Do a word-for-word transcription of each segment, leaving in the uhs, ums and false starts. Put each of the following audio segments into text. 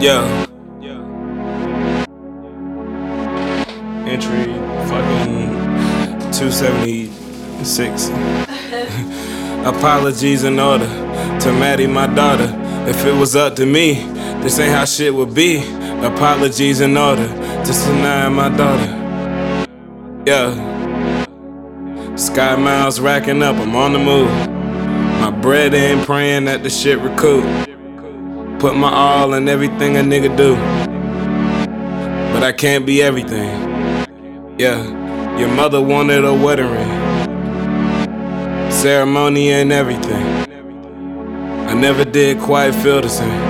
Yeah. Entry fucking two seventy-six. Apologies in order to Maddie, my daughter. If it was up to me, this ain't how shit would be. Apologies in order to Sanaa, my daughter. Yeah. Sky miles racking up, I'm on the move. My bread in, praying that the shit recoup. Put my all in everything a nigga do, but I can't be everything. Yeah, your mother wanted a wedding ring, ceremony and everything. I never did quite feel the same.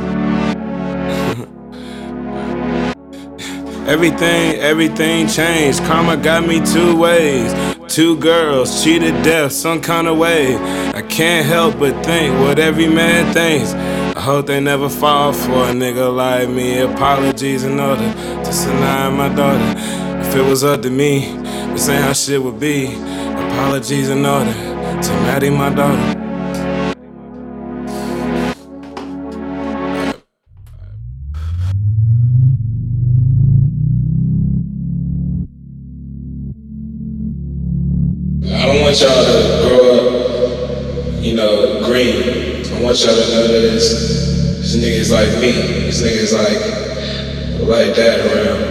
Everything, everything changed. Karma got me two ways. Two girls, cheated death some kind of way. I can't help but think what every man thinks. I hope they never fall for a nigga like me. Apologies in order to Sanaa, my daughter. If it was up to me, this ain't how shit would be. Apologies in order to Maddie, my daughter. I don't want y'all to grow up, you know, green. I want y'all to know that this, this nigga's like me. This nigga's like, like that around.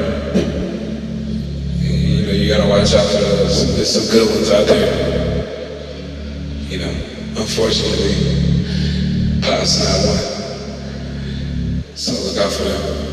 And, you know, you gotta watch out for those. There's some good ones out there. You know, unfortunately, Pop's not one. So look out for them.